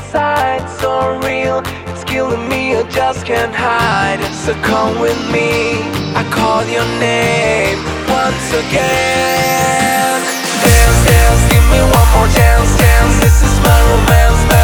inside, so real. It's killing me, I just can't hide. So come with me, I call your name once again. Dance, dance, give me one more chance, chance. This is my romance,